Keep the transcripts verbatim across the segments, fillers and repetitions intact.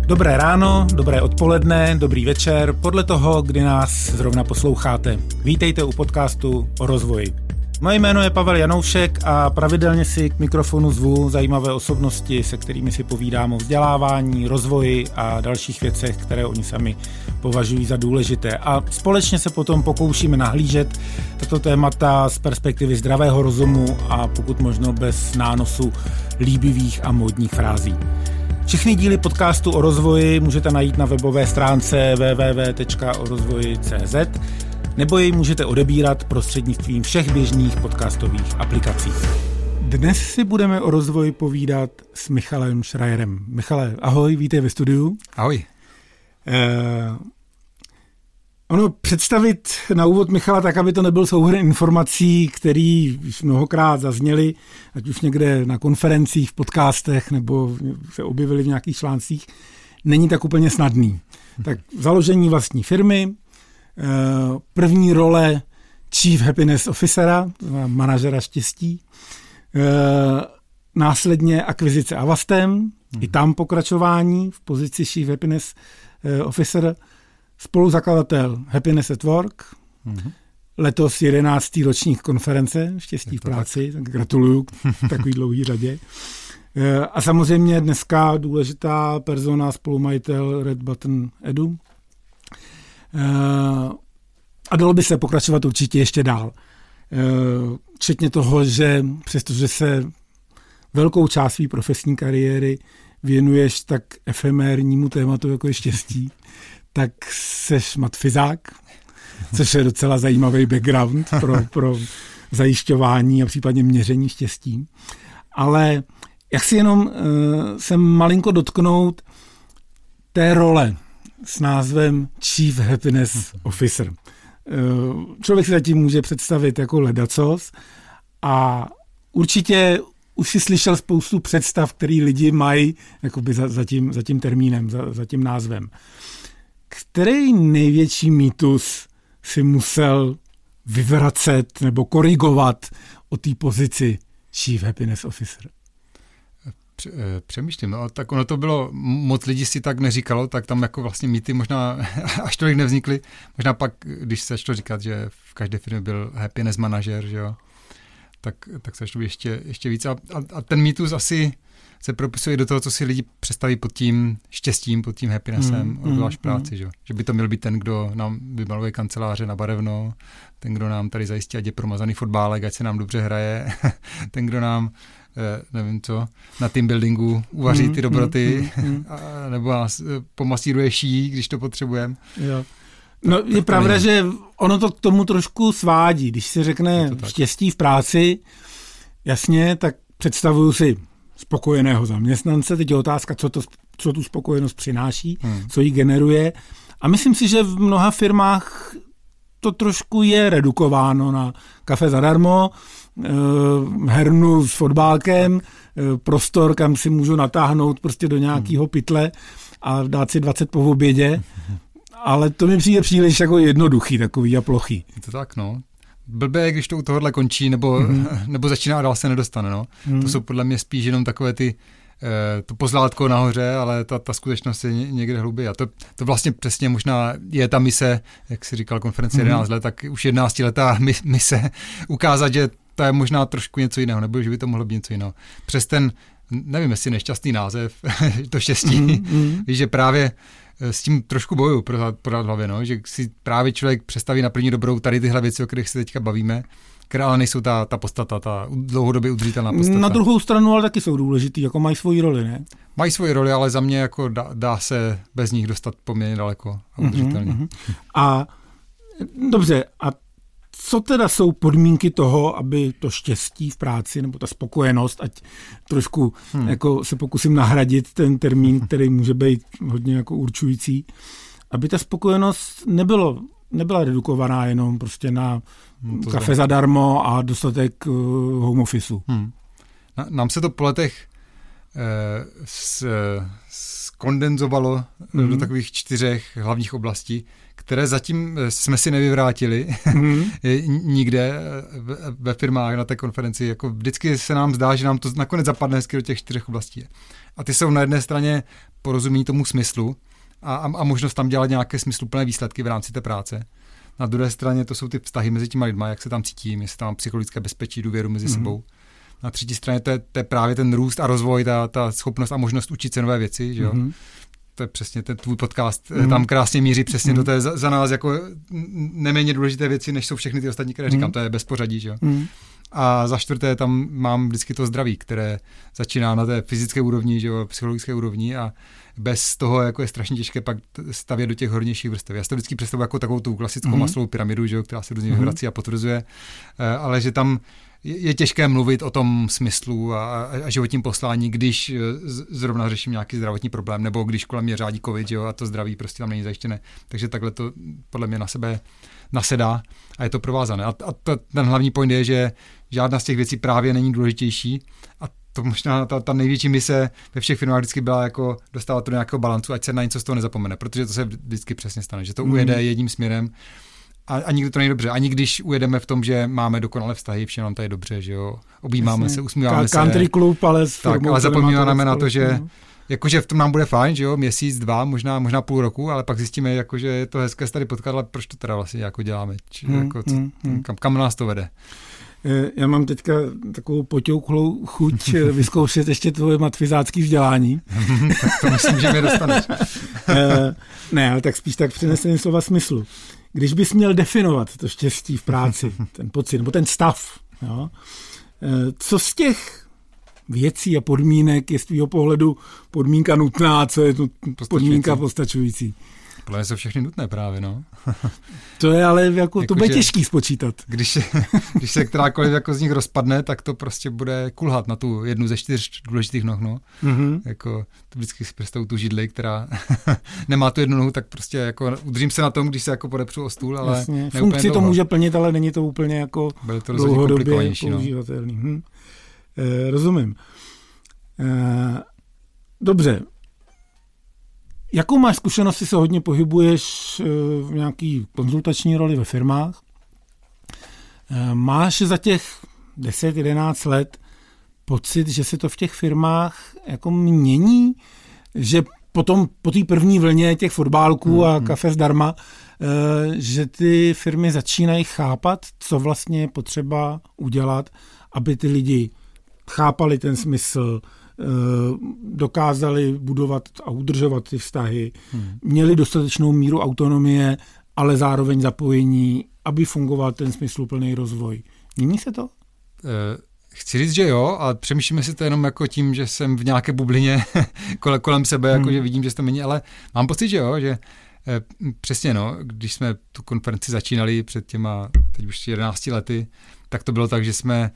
Dobré ráno, dobré odpoledne, dobrý večer, podle toho, kdy nás zrovna posloucháte. Vítejte u podcastu o rozvoji. Moje jméno je Pavel Janoušek a pravidelně si k mikrofonu zvu zajímavé osobnosti, se kterými si povídám o vzdělávání, rozvoji a dalších věcech, které oni sami považují za důležité. A společně se potom pokoušíme nahlížet tato témata z perspektivy zdravého rozumu a pokud možno bez nánosu líbivých a módních frází. Všechny díly podcastu o rozvoji můžete najít na webové stránce w w w tečka o rozvoji tečka c z nebo jej můžete odebírat prostřednictvím všech běžných podcastových aplikací. Dnes si budeme o rozvoji povídat s Michalem Schreierem. Michale, ahoj, vítej ve studiu. Ahoj. Eh, ono představit na úvod Michala tak, aby to nebyl souhrn informací, který už mnohokrát zazněly, ať už někde na konferencích, v podcastech nebo se objevily v nějakých článcích, není tak úplně snadný. Tak založení vlastní firmy, první role Chief Happiness Officera, manažera štěstí, následně akvizice Avastem, hmm. i tam pokračování v pozici Chief Happiness Officer, spoluzakladatel Happiness at Work, hmm. letos jedenáctý ročník konference Štěstí v práci, tak gratuluju k takový dlouhý řadě. A samozřejmě dneska důležitá persona, spolumajitel Red Button Edu. A dalo by se pokračovat určitě ještě dál. Včetně toho, že přestože se velkou část své profesní kariéry věnuješ tak efemérnímu tématu, jako je štěstí, tak seš matfyzák, což je docela zajímavý background pro, pro zajišťování a případně měření štěstí. Ale jak si jenom uh, se malinko dotknout té role s názvem Chief Happiness Officer. Člověk si zatím může představit jako ledacos a určitě už si slyšel spoustu představ, který lidi mají jakoby za, za, tím, za tím termínem, za, za tím názvem. Který největší mýtus si musel vyvracet nebo korigovat o té pozici Chief Happiness Officer? Přemýšlím, no, tak ono to bylo, moc lidí si tak neříkalo, tak tam jako vlastně mýty možná až tolik nevznikly. Možná pak, když se začalo říkat, že v každé firmě byl happiness manažer, že jo, tak, tak se začalo ještě, ještě víc. A, a ten mýtus asi se propisuje do toho, co si lidi představí pod tím štěstím, pod tím happinessem, mm, obzvlášť mm, práci, mm. že jo. Že by to měl být ten, kdo nám vymaluje kanceláře na barevno, ten, kdo nám tady zajistí, ať je promazaný fotbálek, ať se nám dobře hraje, ten, kdo nám nevím co, na team buildingu uvaří ty dobroty, mm, mm, mm. A, nebo nás pomasíruje ší, když to potřebujeme. Jo. No je pravda, je. že ono to k tomu trošku svádí. Když se řekne štěstí v práci, jasně, tak představuju si spokojeného zaměstnance. Teď je otázka, co, to, co tu spokojenost přináší, hmm. co ji generuje. A myslím si, že v mnoha firmách to trošku je redukováno na kafe zadarmo, hernu s fotbálkem, prostor, kam si můžu natáhnout prostě do nějakého pytle a dát si dvacet po obědě, ale to mi přijde příliš jako jednoduchý takový a plochý. Je to tak, no. Blbé, když to u tohohle končí, nebo, mm-hmm. nebo začíná a dál se nedostane, no. Mm. To jsou podle mě spíš jenom takové ty to pozlátko nahoře, ale ta, ta skutečnost je někde hluběji. A to, to vlastně přesně možná je ta mise, jak si říkal, konference mm-hmm. jedenáct let, tak už jedenáctiletá mise ukázat, že to je možná trošku něco jiného, nebo že by to mohlo být něco jiného. Přes ten, nevím, jestli nešťastný název, to štěstí, mm-hmm. že právě s tím trošku bojuju pořád v hlavě, no? Že si právě člověk představí na první dobrou tady tyhle věci, o kterých se teďka bavíme, které ale nejsou ta, ta podstata, ta dlouhodobě udržitelná podstata. Na druhou stranu ale taky jsou důležitý, jako mají svoji roli, ne? Mají svoji roli, ale za mě jako dá, dá se bez nich dostat poměrně daleko a udržitelně. Mm-hmm. A dobře, a co teda jsou podmínky toho, aby to štěstí v práci nebo ta spokojenost, ať trošku hmm. jako se pokusím nahradit ten termín, který může být hodně jako určující, aby ta spokojenost nebylo, nebyla redukovaná jenom prostě na no kafe zde. zadarmo a dostatek uh, home officeu. Hmm. Na, nám se to po letech eh, s, skondenzovalo hmm. do takových čtyřech hlavních oblastí, které zatím jsme si nevyvrátili mm. nikde ve firmách na té konferenci. Jako vždycky se nám zdá, že nám to nakonec zapadne hezky do těch čtyřech oblastí. A ty jsou na jedné straně porozumí tomu smyslu a, a, a možnost tam dělat nějaké smysluplné výsledky v rámci té práce. Na druhé straně to jsou ty vztahy mezi těma lidma, jak se tam cítí, jestli tam psychologické bezpečí, důvěru mezi mm. sebou. Na třetí straně to je, to je právě ten růst a rozvoj, ta, ta schopnost a možnost učit se nové věci, že jo. Mm. To je přesně ten tvůj podcast, mm. tam krásně míří přesně mm. do té za, za nás jako neméně důležité věci, než jsou všechny ty ostatní, které říkám, mm. to je bez pořadí, že jo. Mm. A za čtvrté tam mám vždycky to zdraví, které začíná na té fyzické úrovni, že jo, psychologické úrovni a bez toho jako je strašně těžké pak stavět do těch hornějších vrstev. Já si to vždycky představuji jako takovou tu klasickou mm. Maslowovou pyramidu, že jo, která se různě vyvrací a potvrzuje, ale že tam je těžké mluvit o tom smyslu a, a životním poslání, když zrovna řeším nějaký zdravotní problém, nebo když kolem mě řádí covid, jo, a to zdraví prostě tam není zajištěné. Takže takhle to podle mě na sebe nasedá a je to provázané. A, a to, ten hlavní point je, že žádná z těch věcí právě není důležitější a to možná ta, ta největší mise ve všech firmách vždycky byla jako dostávat to do nějakého balancu, ať se na něco z toho nezapomene, protože to se vždycky přesně stane, že to mm. ujede jedním směrem. A, a nikdy to není dobře. Ani když ujedeme v tom, že máme dokonale vztahy, vše nám tady dobře, že jo, objímáme Jasně. se, usmíváme Ka- se. Country club, ale s tak, ale zapomínáme na to, že jakože v tom nám bude fajn, že jo, měsíc, dva, možná, možná půl roku, ale pak zjistíme, jakože je to hezké se tady potkat, ale proč to teda vlastně jako děláme? Či, hmm, jako, co, hmm, hmm. Kam, kam nás to vede? Já mám teďka takovou potěuklou chuť vyzkoušet ještě tvoje matfizácký vzdělání. Tak to myslím, že mě dostaneš. Ne, ale tak spíš tak přenesený slova smyslu. Když bys měl definovat to štěstí v práci, ten pocit, nebo ten stav, jo, co z těch věcí a podmínek je z tvýho pohledu podmínka nutná, co je tu podmínka postačující? Podle mě jsou všechny nutné právě, no. To je ale jako, jako to bude těžký spočítat. Když se, když se kterákoliv jako z nich rozpadne, tak to prostě bude kulhat na tu jednu ze čtyř důležitých noh, no. Mm-hmm. Jako, to vždycky si představu tu židli, která nemá tu jednu nohu, tak prostě jako udržím se na tom, když se jako podepřu o stůl, ale Jasně. Funkci to může plnit, ale není to úplně jako to dlouhodobě používatelný. No. Hm. E, rozumím. E, dobře. Jakou máš zkušenost, se hodně pohybuješ v nějaký konzultační roli ve firmách? Máš za těch deset jedenáct let pocit, že se to v těch firmách jako mění? Že potom po té první vlně těch fotbálků a kafe zdarma, že ty firmy začínají chápat, co vlastně je potřeba udělat, aby ty lidi chápali ten smysl, dokázali budovat a udržovat ty vztahy, hmm. měli dostatečnou míru autonomie, ale zároveň zapojení, aby fungoval ten smysluplný rozvoj. Mění se to? Chci říct, že jo, ale přemýšlíme si to jenom jako tím, že jsem v nějaké bublině kole, kolem sebe, hmm. jako že vidím, že se to mění, ale mám pocit, že jo, že přesně no, když jsme tu konferenci začínali před těma teď už jedenácti lety, tak to bylo tak, že jsme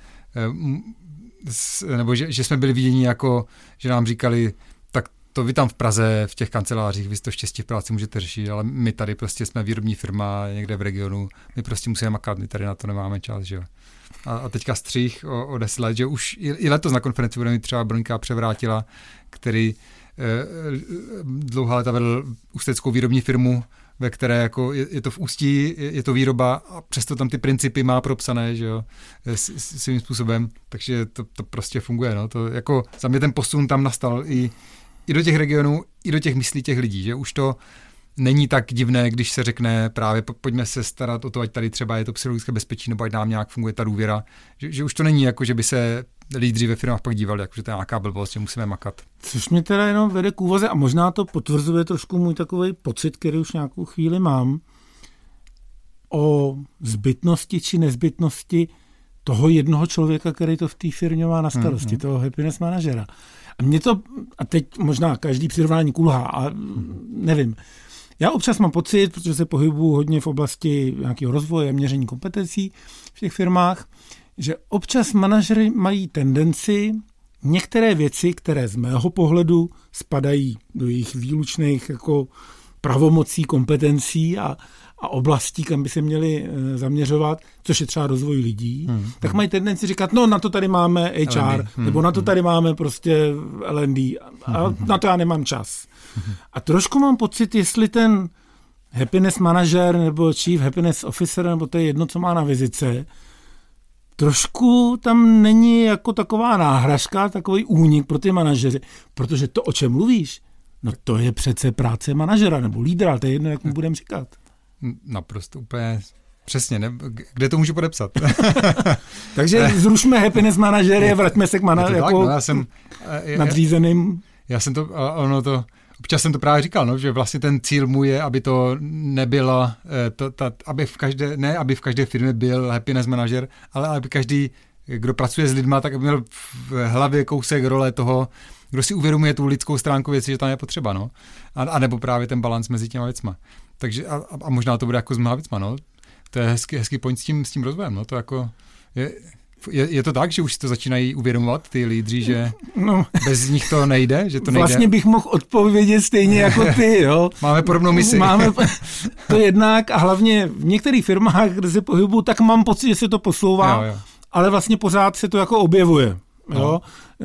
nebo že, že jsme byli viděni jako, že nám říkali, tak to vy tam v Praze, v těch kancelářích, vy to štěstí v práci můžete řešit, ale my tady prostě jsme výrobní firma někde v regionu, my prostě musíme makat, my tady na to nemáme čas, že jo. A, a teďka střih o, o deset let, že už i, i letos na konferenci bude mít třeba Broňka Převrátila, který eh, dlouhá léta vedl ústeckou výrobní firmu, ve které jako je, je to v Ústí, je, je to výroba a přesto tam ty principy má propsané, že jo, s, s, svým způsobem, takže to, to prostě funguje, no, to jako za mě ten posun tam nastal i, i do těch regionů, i do těch myslí těch lidí, že už to není tak divné, když se řekne právě pojďme se starat o to, ať tady třeba je to psychologické bezpečí, nebo ať nám nějak funguje ta důvěra, že, že už to není jako, že by se lídři ve firmách pak dívali, jako, že to je nějaká blbost, že musíme makat. Což mě teda jenom vede k úvaze a možná to potvrzuje trošku můj takový pocit, který už nějakou chvíli mám, o zbytnosti či nezbytnosti toho jednoho člověka, který to v té firmě má na starosti, mm-hmm. toho happiness manažera. A mě to, a teď možná každý přirovnání kulhá, a nevím, já občas mám pocit, protože se pohybuju hodně v oblasti nějakého rozvoje a měření kompetencí v těch firmách, že občas manažeři mají tendenci některé věci, které z mého pohledu spadají do jejich výlučných jako pravomocí, kompetencí a, a oblastí, kam by se měli e, zaměřovat, což je třeba rozvoj lidí, hmm, tak hmm. mají tendenci říkat, no na to tady máme H R, hmm, nebo na to hmm. tady máme prostě L and D a, a na to já nemám čas. Hmm. A trošku mám pocit, jestli ten happiness manager nebo chief happiness officer, nebo to je jedno, co má na vizice, trošku tam není jako taková náhražka, takový únik pro ty manažery, protože to, o čem mluvíš, no to je přece práce manažera nebo lídra, to je jedno, jak mu budeme říkat. Naprosto úplně přesně, ne? Kde to můžu podepsat? Takže zrušme happiness manažery a vraťme se k mana- jako tak, no, já jsem, nadřízeným. Já jsem to, ono to, občas jsem to právě říkal, no, že vlastně ten cíl můj je, aby to nebylo, to, ta, aby v každé, ne aby v každé firmě byl happiness manažer, ale aby každý, kdo pracuje s lidma, tak aby měl v hlavě kousek role toho, kdo si uvědomuje tu lidskou stránku věci, že tam je potřeba, no. A, a nebo právě ten balans mezi těma věcma. Takže a, a možná to bude jako s mnoha věcma, no. To je hezký, hezký point s tím, s tím rozvojem, no. To jako je, je, je to tak, že už si to začínají uvědomovat ty lídři, že no, bez nich to nejde, že to nejde. Vlastně bych mohl odpovědět stejně jako ty, jo. Máme podobnou misi. Máme to jednak a hlavně v některých firmách, kde se pohybuju, tak mám pocit, že se to posouvá, jo, jo. Ale vlastně pořád se to jako objevuje. Jo? No.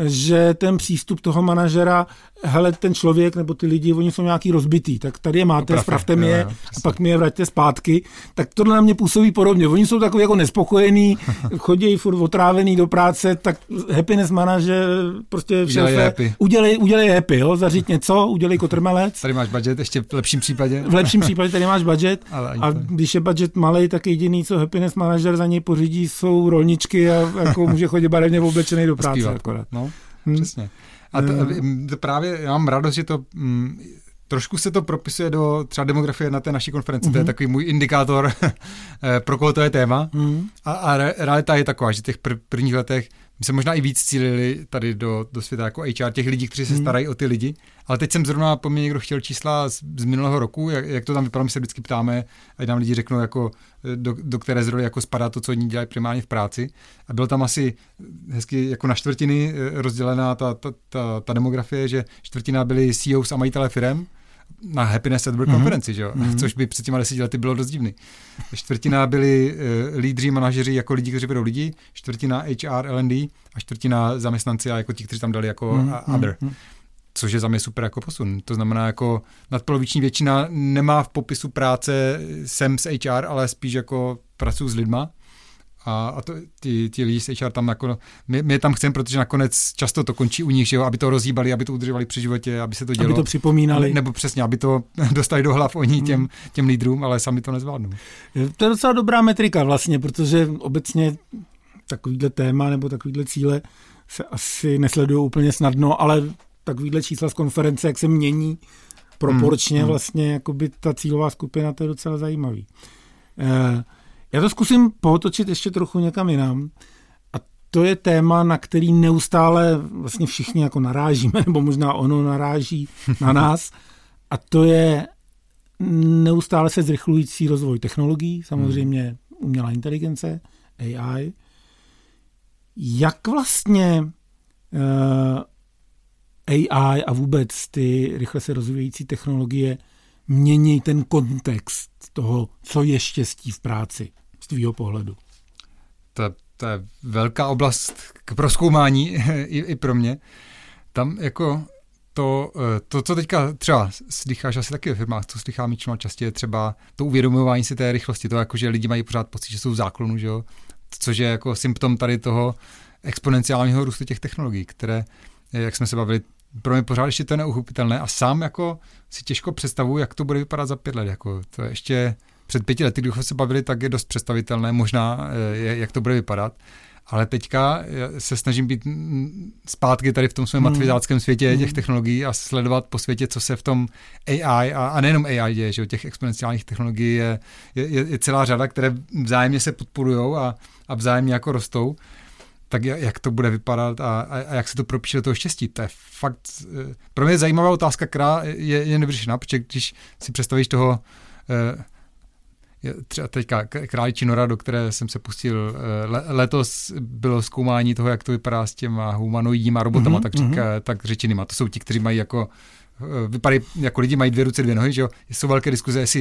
Že ten přístup toho manažera, hele, ten člověk nebo ty lidi, oni jsou nějaký rozbitý, tak tady je máte, spravte mi je a pak mi je vraťte zpátky, tak tohle na mě působí podobně. Oni jsou takový jako nespokojení, chodí furt otrávený do práce, tak happiness manažer prostě v šéfe, udělej, udělej happy, jo? Zařiď něco, udělej kotrmelec. Tady máš budget, ještě v lepším případě. V lepším případě tady máš budget a když je budget malej, tak jediný, co happiness manažer za něj pořídí, jsou rolničky a jako může chodit barevně oblečený do práce. Zpívat, akorát. No. Hmm. Přesně. A to, to právě, já mám radost, že to mm, trošku se to propisuje do třeba demografie na té naší konferenci, mm-hmm. To je takový můj indikátor, pro koho to je téma. Mm-hmm. A, a realita je taková, že v těch pr- prvních letech my se možná i víc cílili tady do, do světa jako H R, těch lidí, kteří se starají mm-hmm. o ty lidi, ale teď jsem zrovna po mně někdo chtěl čísla z, z minulého roku, jak, jak to tam vypadá, my se vždycky ptáme, ať nám lidi řeknou, jako, do, do které z roli jako spadá to, co oni dělají primárně v práci. A bylo tam asi hezky jako na čtvrtiny rozdělená ta, ta, ta, ta demografie, že čtvrtina byli C E Os a majitelé firem na Happiness at Work mm-hmm. konferenci, že jo? Mm-hmm. Což by před těma deseti lety bylo dost divný. Čtvrtina byli uh, lídři, manažeři jako lidi, kteří vedou lidi, čtvrtina H R, L and D a čtvrtina zaměstnanci a jako ti, kteří tam dali jako mm-hmm. other. Což je za mě super jako posun. To znamená, jako nadpoloviční většina nemá v popisu práce sem s H R, ale spíš jako pracuji s lidma. A, a to, ty, ty lidi z H R tam jako, my, my je tam chceme, protože nakonec často to končí u nich, že jo, aby to rozhýbali, aby to udržovali při životě, aby se to dělo. Aby to připomínali. Nebo přesně, aby to dostali do hlav oni těm, těm lídrům, ale sami to nezvládnou. To je docela dobrá metrika vlastně, protože obecně takovýhle téma nebo takovýhle cíle se asi nesledují úplně snadno, ale takovýhle čísla z konference, jak se mění proporčně hmm. vlastně jakoby ta cílová skupina, to je docela zajímavý. Eh, Já to zkusím pohotočit ještě trochu někam jinam. A to je téma, na který neustále vlastně všichni jako narážíme, nebo možná ono naráží na nás. A to je neustále se zrychlující rozvoj technologií, samozřejmě umělá inteligence, A I. Jak vlastně uh, A I a vůbec ty rychle se rozvíjející technologie mění ten kontext toho, co je štěstí v práci z tvýho pohledu? To, to je velká oblast k prozkoumání i, i pro mě. Tam jako to, to, co teďka třeba slycháš asi taky ve firmách, co slychám čím častěji, třeba to uvědomování si té rychlosti, to jako, že lidi mají pořád pocit, že jsou v záklonu, že jo? Což je jako symptom tady toho exponenciálního růstu těch technologií, které, jak jsme se bavili, pro mě pořád ještě to je neuchopitelné a sám jako si těžko představuji, jak to bude vypadat za pět let. Jako to je ještě před pěti lety, když se bavili, tak je dost představitelné možná, jak to bude vypadat. Ale teďka se snažím být zpátky tady v tom svém hmm. matfizáckém světě hmm. těch technologií a sledovat po světě, co se v tom A I a, a nejenom A I děje, že těch exponenciálních technologií je, je, je celá řada, které vzájemně se podporujou a, a vzájemně jako rostou. Tak jak to bude vypadat a, a jak se to propíše do toho štěstí. To je fakt pro mě zajímavá otázka, která je, je nevyřešená, protože když si představíš toho třeba teďka Králičí nora, do které jsem se pustil letos, bylo zkoumání toho, jak to vypadá s těma humanoidníma robotama, mm-hmm, tak, říká, mm-hmm. tak řečenýma. To jsou ti, kteří mají jako vypadají jako lidi, mají dvě ruce, dvě nohy, že jo? Jsou velké diskuze, jestli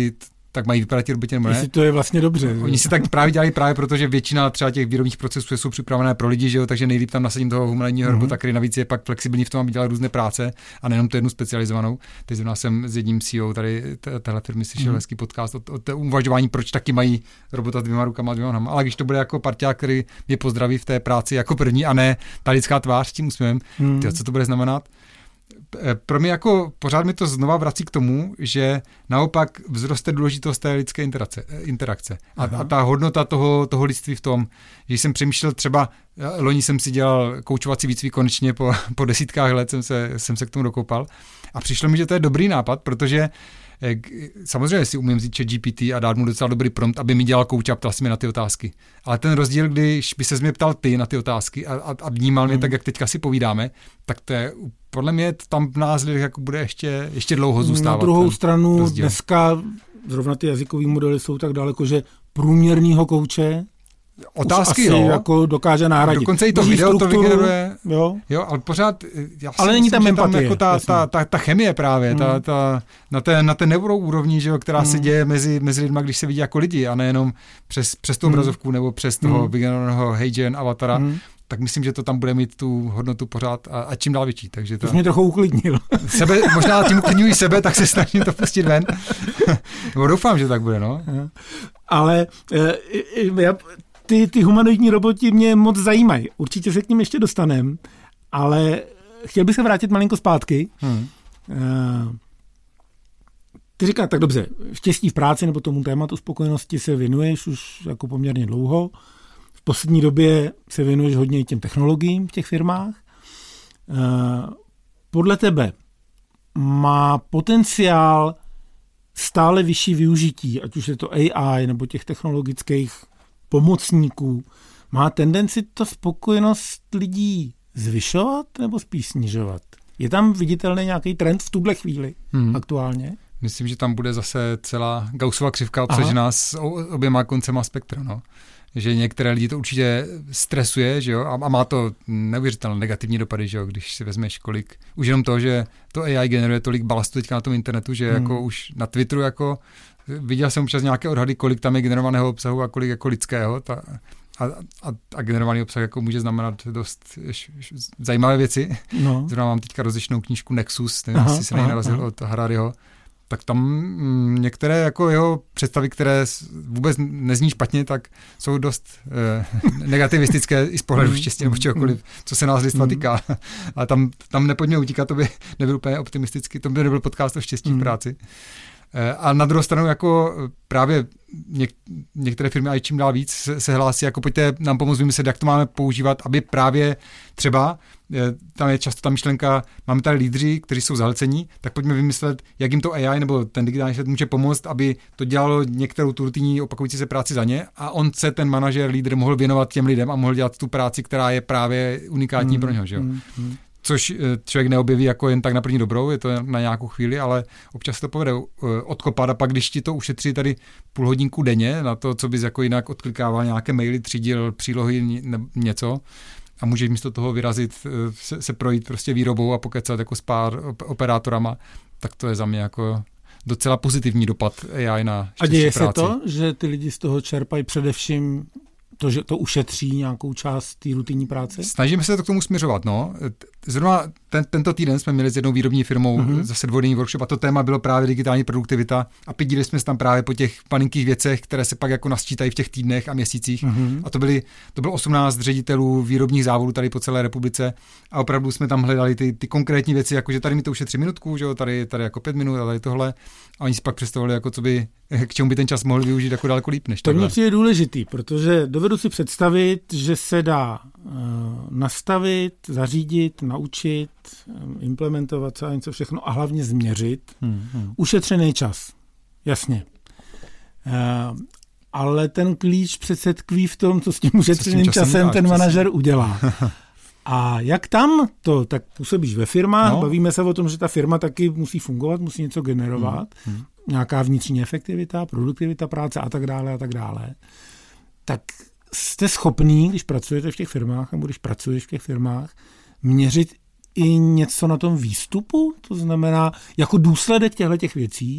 tak mají vypadat ti roboti nebo ne. Jestli to je vlastně dobře. Oni si tak právě dělají právě proto, že většina třeba těch výrobních procesů jsou připravené pro lidi, že jo, takže nejlíp tam nasadím toho humanoidního mm-hmm. robota, který navíc je pak flexibilní v tom, aby dělal různé práce a nejenom tu jednu specializovanou. Teď zrovna jsem s jedním C E O tady téhle firmy slyšel mm-hmm. hezký podcast o, o té uvažování, proč taky mají robota s dvěma rukama a dvěma nohama. Ale když to bude jako parťák, který mě pozdraví v té práci jako první a ne ta lidská tvář s tím úsměvem, mm-hmm. tyjo, co to bude znamenat? Pro mě jako pořád mi to znova vrací k tomu, že naopak vzroste důležitost té lidské interakce. interakce. A, a ta hodnota toho, toho lidství v tom, že jsem přemýšlel třeba, loni jsem si dělal koučovací výcvik konečně po, po desítkách let, jsem se, jsem se k tomu dokoupal a přišlo mi, že to je dobrý nápad, protože samozřejmě si umím vzít ChatGPT a dát mu docela dobrý prompt, aby mi dělal kouč a ptal se mi na ty otázky. Ale ten rozdíl, když by se mě ptal ty na ty otázky a, a, a vnímal mě hmm. tak, jak teďka si povídáme, tak to je, podle mě tam v nás lidech jako bude ještě, ještě dlouho zůstávat. Na druhou stranu rozdíl. Dneska zrovna ty jazykové modely jsou tak daleko, že průměrného kouče otázky, asi jo. jako dokáže nahradit. Dokonce i to Boží video strukturu, to vygeneruje. Jo. jo, ale pořád, já si ale není myslím, tam že empatie, tam jako ta, ta, ta, ta chemie právě, hmm. ta, ta, na té, na té neuroúrovni, že jo, která hmm. se děje mezi, mezi lidma, když se vidí jako lidi a nejenom přes, přes tu obrazovku hmm. nebo přes toho hmm. vygenerovaného HeyGen avatara, hmm. tak myslím, že to tam bude mít tu hodnotu pořád a, a čím dál větší. Takže to, to mě trochu uklidnil. Sebe, možná tím uklidňuji sebe, tak se snažím to pustit ven. Nebo doufám, že tak bude, no. Ale e, já, ty, ty humanoidní roboti mě moc zajímají. Určitě se k ním ještě dostanem, ale chtěl bych se vrátit malinko zpátky. Hmm. E, ty říkáš, tak dobře, štěstí v práci nebo tomu tématu spokojenosti se věnuješ už jako poměrně dlouho. V poslední době se věnuješ hodně těm technologiím v těch firmách. Podle tebe má potenciál stále vyšší využití, ať už je to A I nebo těch technologických pomocníků, má tendenci ta spokojenost lidí zvyšovat nebo spíš snižovat? Je tam viditelný nějaký trend v tuhle chvíli hmm. aktuálně? Myslím, že tam bude zase celá Gaussova křivka obsažená s oběma koncema spektra, no. Že některé lidi to určitě stresuje, že jo, a má to neuvěřitelné negativní dopady, že jo, když si vezmeš kolik, už jenom to, že to A I generuje tolik balastu teďka na tom internetu, že hmm. jako už na Twitteru jako viděl jsem občas nějaké odhady, kolik tam je generovaného obsahu a kolik jako lidského, ta, a, a, a generovaný obsah jako může znamenat dost š, š, zajímavé věci. No. Zrovna mám teďka rozlišnou knížku Nexus, nevím, jestli se na ní narazil od Harariho. Tak tam mm, některé jako jeho představy, které vůbec nezní špatně, tak jsou dost eh, negativistické i z pohledu štěstí nebo čehokoliv, co se nás lidstva týká. Ale tam, tam nepojďme utíkat, to by nebyl úplně optimisticky, to by nebyl podcast o štěstí v práci. Eh, a na druhou stranu jako právě něk, některé firmy a čím dál víc se, se hlásí, jako pojďte nám pomoct vymyslet, jak to máme používat, aby právě třeba tam je často ta myšlenka, máme tady lídři, kteří jsou zahlcení, tak pojďme vymyslet, jak jim to A I nebo ten digitální svět může pomoct, aby to dělalo některou tu rutinní opakující se práci za ně a on se, ten manažer, lídr, mohl věnovat těm lidem a mohl dělat tu práci, která je právě unikátní mm, pro něho. Že jo? Mm, mm. Což člověk neobjeví jako jen tak na první dobrou, je to na nějakou chvíli, ale občas to povede odkopat a pak, když ti to ušetří tady půl hodinku denně na to, co bys jako jinak odklikával nějaké maily, třídil přílohy, něco, a můžeš místo toho vyrazit, se, se projít prostě výrobou a pokecat jako s pár operátorama, tak to je za mě jako docela pozitivní dopad A I na štěstí práci. A děje se to, že ty lidi z toho čerpají především to, že to ušetří nějakou část té rutinní práce? Snažíme se to k tomu směřovat, no. Zrovna ten, tento týden jsme měli s jednou výrobní firmou mm-hmm. zase dvoudenní workshop a to téma bylo právě digitální produktivita a pídili jsme se tam právě po těch malinkých věcech, které se pak jako nasčítají v těch týdnech a měsících. Mm-hmm. A to byly, to bylo osmnáct ředitelů výrobních závodů tady po celé republice a opravdu jsme tam hledali ty, ty konkrétní věci, jako že tady mi to ušetří minutku, že jo, tady, tady jako pět minut a tady tohle. A oni si pak představili, jako co by, k čemu by ten čas mohl využít jako daleko líp než to. To mě je důležitý, protože dovedu si představit, že se dá uh, nastavit, zařídit, naučit, implementovat celé něco všechno a hlavně změřit. Hmm, hmm. Ušetřený čas. Jasně. Uh, ale ten klíč přece tkví v tom, co s tím ušetřeným časem, časem ten manažer udělá. A jak tam to, tak působíš ve firmách, no. Bavíme se o tom, že ta firma taky musí fungovat, musí něco generovat, hmm, hmm. nějaká vnitřní efektivita, produktivita práce a tak dále a tak dále. Tak jste schopný, když pracujete v těch firmách, nebo když pracuješ v těch firmách, měřit i něco na tom výstupu? To znamená, jako důsledek těchto těch věcí,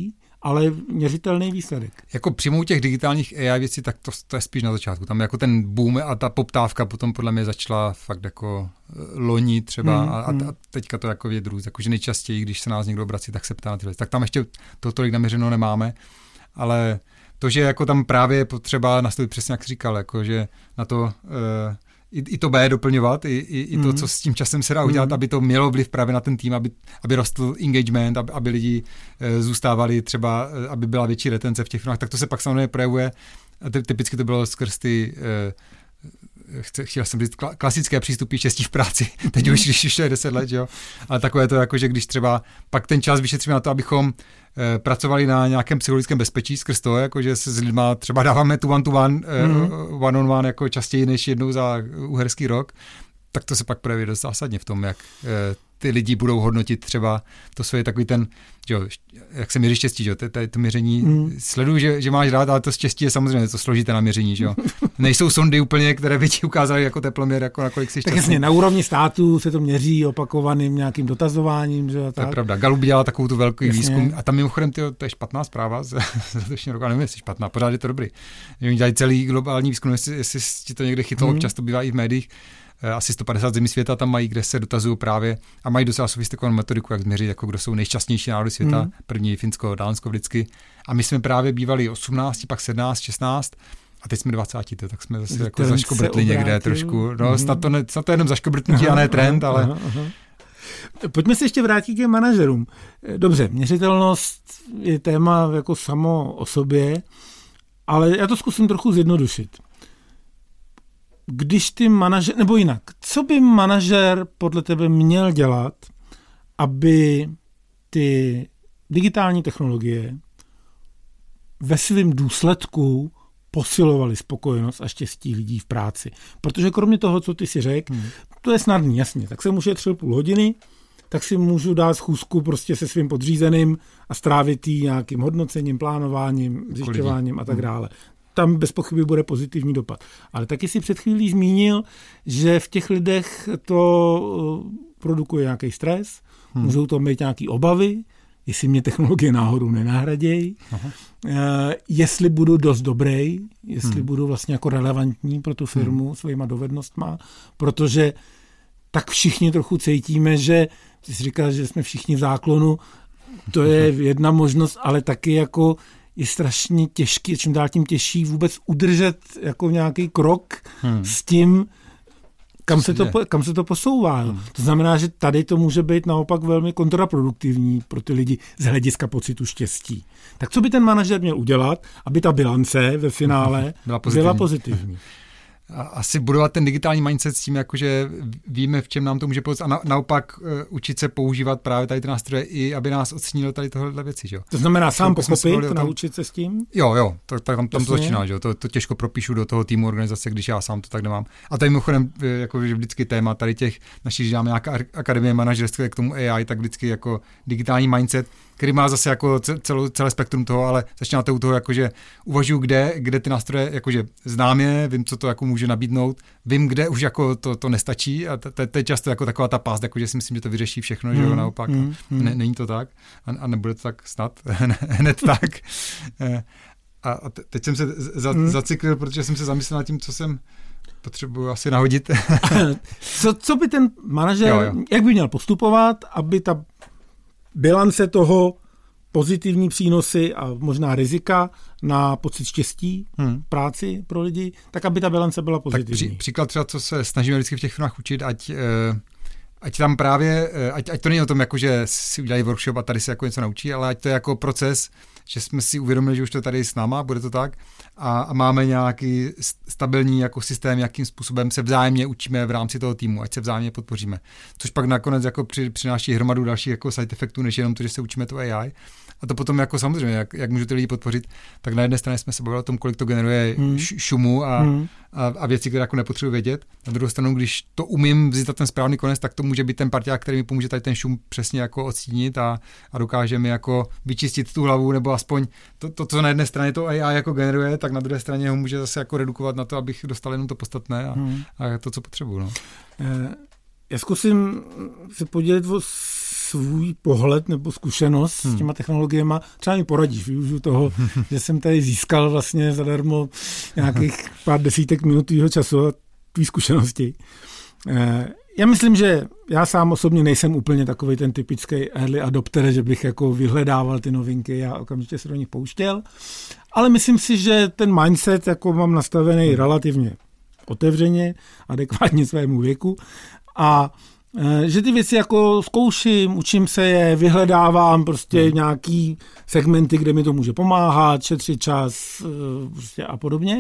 ale měřitelný výsledek. Jako přijmou těch digitálních A I věcí, tak to, to je spíš na začátku. Tam jako ten boom a ta poptávka potom podle mě začala fakt jako loni třeba mm, a, a teďka to jako vědru, jakože nejčastěji, když se nás někdo obrací, tak se ptá na ty věci. Tak tam ještě to tolik naměřeno nemáme, ale to, že jako tam právě je potřeba nastavit přesně, jak jsi říkal, jako že na to uh, i, i to B doplňovat, i, i, i to, mm. co s tím časem se dá udělat, mm. aby to mělo vliv právě na ten tým, aby, aby rostl engagement, aby, aby lidi uh, zůstávali třeba, uh, aby byla větší retence v těch firmách, tak to se pak samozřejmě projevuje. Typicky to bylo skrz ty uh, chtěl jsem říct klasické přístupy štěstí v práci, teď už, když už je deset let, jo, ale takové to jako, že když třeba pak ten čas vyšetříme na to, abychom eh, pracovali na nějakém psychologickém bezpečí skrz to, jako, že se s lidma třeba dáváme tu one to one, eh, mm. one on one jako častěji než jednou za uherský rok, tak to se pak projeví dost zásadně v tom, jak eh, ty lidi budou hodnotit třeba to svoje takový ten, jo, jak se měří štěstí, jo, to, to, to měření, mm. sleduju, že, že máš rád, ale to štěstí je samozřejmě to složité na měření, jo. Nejsou sondy úplně, které by ti ukázaly jako teploměr, jako na kolik jsi šťastný. Tak jasně, na úrovni státu se to měří opakovaným nějakým dotazováním, že tak. To je pravda. Gallup dělal takovou tu velký jasně. výzkum a tam mimochodem tyjo, to je špatná zpráva z letošního roku, a nevím, jestli špatná, pořád je to dobrý. Oni dělají celý globální výzkum, jestli, jestli ti to někde chytlo, mm. často bývá i v médiích. Asi sto padesát zemí světa tam mají, kde se dotazují právě a mají docela sofistikovanou metodiku, jak změřit, jako kdo jsou nejšťastnější národy světa. Mm. První Finsko, Dánsko vždycky. A my jsme právě bývali osmnáct, pak sedmnáct, šestnáct a teď jsme dvacet, tak jsme zase jako zaškobrtli někde trošku. No, mm. snad, to ne, snad to je jenom zaškobrtnutí a ne trend, ale... Aha, aha. Pojďme se ještě vrátit k těm manažerům. Dobře, měřitelnost je téma jako samo o sobě, ale já to zkusím trochu zjednodušit. Když ty manažer, nebo jinak, co by manažer podle tebe měl dělat, aby ty digitální technologie ve svém důsledku posilovaly spokojenost a štěstí lidí v práci? Protože kromě toho, co ty si řekl, hmm. to je snadný, jasně, tak jsem ušetřil půl hodiny, tak si můžu dát schůzku prostě se svým podřízeným a strávit jí nějakým hodnocením, plánováním, zjišťováním a tak dále. Tam bez pochyby bude pozitivní dopad. Ale taky si před chvílí zmínil, že v těch lidech to produkuje nějaký stres, hmm. můžou to mít nějaké obavy, jestli mě technologie náhodou nenahradějí, jestli budu dost dobrý, jestli hmm. budu vlastně jako relevantní pro tu firmu hmm. svýma dovednostma, protože tak všichni trochu cítíme, že ty jsi říkal, že jsme všichni v záklonu, to je jedna možnost, ale taky jako je strašně těžký, čím dál tím těžší vůbec udržet jako nějaký krok hmm. s tím, kam se, to, kam se to posouvá. Hmm. To znamená, že tady to může být naopak velmi kontraproduktivní pro ty lidi z hlediska pocitu štěstí. Tak co by ten manažer měl udělat, aby ta bilance ve finále byla pozitivní? Byla pozitivní? Asi budovat ten digitální mindset s tím, jakože víme, v čem nám to může pomoct a na, naopak uh, učit se používat právě tady ty nástroje i aby nás ocenilo tady tohle věci. Že? To znamená sám pochopit, naučit se s tím? Jo, jo, to, tak tam, tam to začíná, že? To, to těžko propíšu do toho týmu organizace, když já sám to tak nemám. A tady mimochodem, jako vždycky téma tady těch našich, že máme nějaká akademie manažerské k tomu A I, tak vždycky jako digitální mindset, který má zase jako celou, celé spektrum toho, ale začíná to u toho, jakože uvažuji, kde, kde ty nástroje, jakože znám je, vím, co to jako může nabídnout, vím, kde už jako to, to nestačí a to je často jako taková ta past, jakože si myslím, že to vyřeší všechno, mm, že jo, naopak. Mm, mm. Ne, není to tak a, a nebude to tak snad, hned tak. A, a teď jsem se za, mm. zacyklil, protože jsem se zamyslel nad tím, co jsem potřebuji asi nahodit. co, co by ten manažer, jo, jo. jak by měl postupovat, aby ta bilance toho, pozitivní přínosy a možná rizika na pocit štěstí hmm. práci pro lidi, tak aby ta bilance byla pozitivní. Tak pří, příklad třeba, co se snažíme vždycky v těch firmách učit, ať, ať tam právě, ať, ať to není o tom, jako, že si udělají workshop a tady se jako něco naučí, ale ať to je jako proces, že jsme si uvědomili, že už to tady s náma, bude to tak a, a máme nějaký stabilní jako systém, jakým způsobem se vzájemně učíme v rámci toho týmu, ať se vzájemně podpoříme. Což pak nakonec jako při, přináší hromadu dalších jako side efektů, než jenom to, že se učíme to A I. A to potom jako samozřejmě, jak, jak můžu ty lidi podpořit, tak na jedné straně jsme se bavili o tom, kolik to generuje hmm. šumu a, hmm. a, a věci, které jako nepotřebuji vědět. Na druhou stranu, když to umím vzít ten správný konec, tak to může být ten parťák, který mi pomůže tady ten šum přesně jako odstínit a, a dokáže mi jako vyčistit tu hlavu, nebo aspoň to, to, co na jedné straně to A I jako generuje, tak na druhé straně ho může zase jako redukovat na to, abych dostal jenom to podstatné a, hmm. a to, co potřebuji. No. Já zkusím se podělit o svůj pohled nebo zkušenost hmm. s těma technologiemi, třeba mi poradíš, využiju toho, že jsem tady získal vlastně zadarmo nějakých pár desítek minut tvýho času a tvý zkušenosti. Já myslím, že já sám osobně nejsem úplně takový ten typický early adopter, že bych jako vyhledával ty novinky a okamžitě se do nich pouštěl, ale myslím si, že ten mindset jako mám nastavený hmm. relativně otevřeně, adekvátně svému věku a že ty věci jako zkouším, učím se je, vyhledávám prostě hmm. nějaký segmenty, kde mi to může pomáhat, šetřit čas prostě a podobně.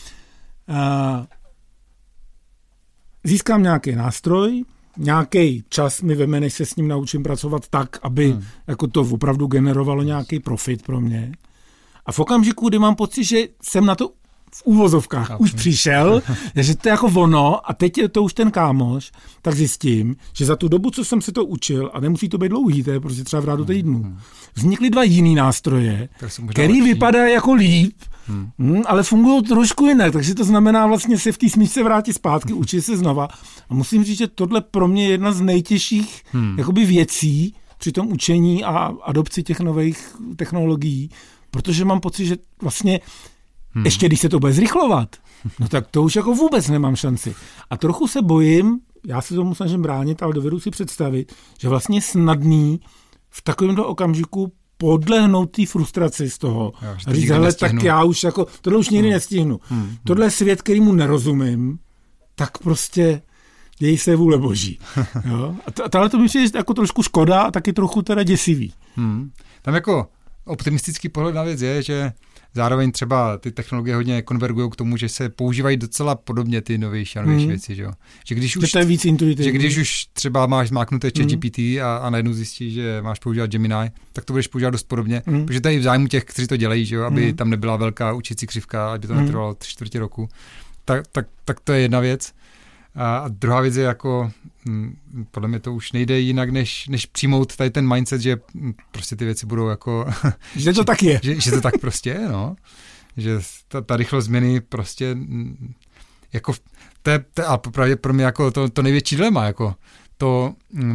Získám nějaký nástroj, nějaký čas mi veme, než se s ním naučím pracovat tak, aby hmm. jako to opravdu generovalo nějaký profit pro mě. A v okamžiku, kdy mám pocit, že jsem na to v úvozovkách Chápu. už přišel, že to je jako ono a teď je to už ten kámoš, tak zjistím, že za tu dobu, co jsem se to učil, a nemusí to být dlouhý, to je prostě třeba v rádu týdnu, vznikly dva jiný nástroje, který lepší. vypadá jako líp, hmm. Hmm, ale fungují trošku jinak, takže to znamená vlastně se v té smyčce vrátit zpátky, učit se znova. A musím říct, že tohle pro mě je jedna z nejtěžších hmm. jakoby věcí při tom učení a adopci těch nových technologií, protože mám pocit, že vlastně Hmm. ještě když se to bude zrychlovat, no tak to už jako vůbec nemám šanci. A trochu se bojím, já se tomu snažím bránit, ale dovedu si představit, že vlastně je snadný v takovémto okamžiku podlehnout té frustraci z toho. Jo, a říct, hele, tak já už jako, tohle už nikdy hmm. nestihnu. Hmm. Tohle je svět, kterýmu nerozumím, tak prostě děj se vůle boží. Jo? A tohle to mi přijde jako trošku škoda a taky trochu teda děsivý. Hmm. Tam jako optimistický pohled na věc je, že zároveň třeba ty technologie hodně konvergují k tomu, že se používají docela podobně ty novější a novější mm. věci, že jo. Že když už, to je víc intuitivní. Že když už třeba máš zmáknuté ChatGPT mm. a, a najednou zjistíš, že máš používat Gemini, tak to budeš používat dost podobně, mm. protože to je v zájmu těch, kteří to dělají, že jo, aby mm. tam nebyla velká učící křivka, aby to mm. netrvalo tři čtvrtě roku. Tak, tak, tak to je jedna věc. A, a druhá věc je jako, hm, podle mě to už nejde jinak, než, než přijmout tady ten mindset, že hm, prostě ty věci budou jako... Že to tak je. Že, že to tak prostě je, no. Že ta, ta rychlost změny prostě hm, jako, to je, to je a popravdě pro mě jako to, to největší dilema, jako to hm,